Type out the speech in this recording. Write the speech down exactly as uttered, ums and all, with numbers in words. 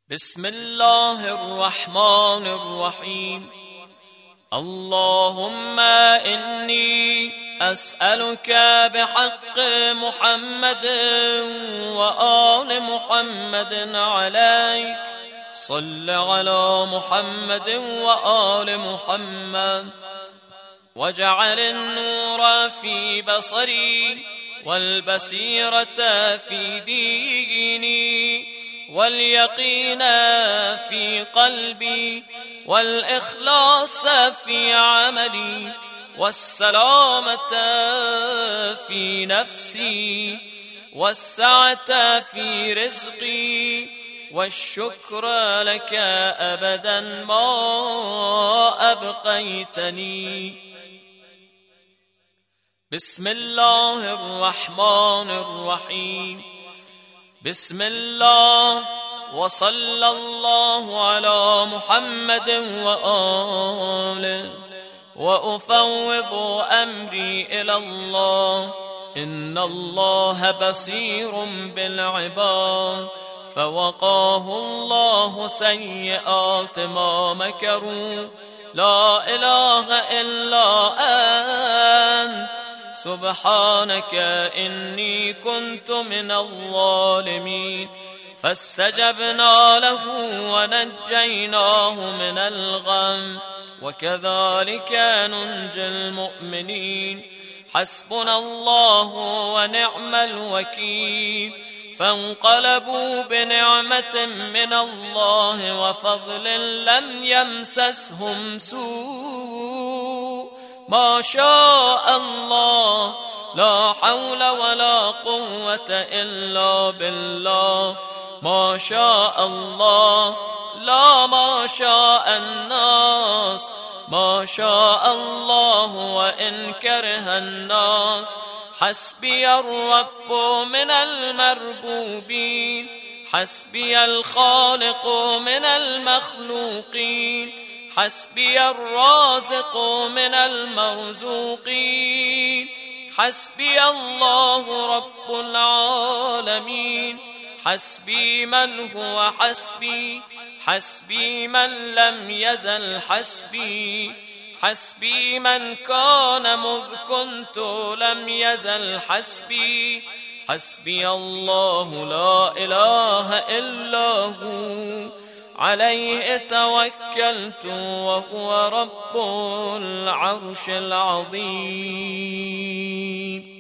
بسم الله الرحمن الرحيم. اللهم إني أسألك بحق محمد وآل محمد عليك صل على محمد وآل محمد واجعل النور في بصري والبصيرة في ديني واليقين في قلبي والإخلاص في عملي والسلامة في نفسي والسعة في رزقي والشكر لك أبدا ما أبقيتني. بسم الله الرحمن الرحيم. بسم الله وصلى الله على محمد وآله وأفوض أمري إلى الله إن الله بصير بالعباد. فوقاه الله سيئات ما مكروا. لا إله إلا أنت سبحانك إني كنت من الظالمين. فاستجبنا له ونجيناه من الغم وكذلك ننجي المؤمنين. حسبنا الله ونعم الوكيل. فانقلبوا بنعمة من الله وفضل لم يمسسهم سوء ما شاء الله لا حول ولا قوة إلا بالله. ما شاء الله لا ما شاء الناس. ما شاء الله وإن كره الناس. حسبي الرب من المربوبين. حسبي الخالق من المخلوقين. حسبي الرازق من المرزوقين. حسبي الله رب العالمين. حسبي من هو حسبي. حسبي من لم يزل حسبي. حسبي من كان مذ كنت لم يزل حسبي. حسبي الله لا إله إلا هو عليه توكلت وهو رب العرش العظيم.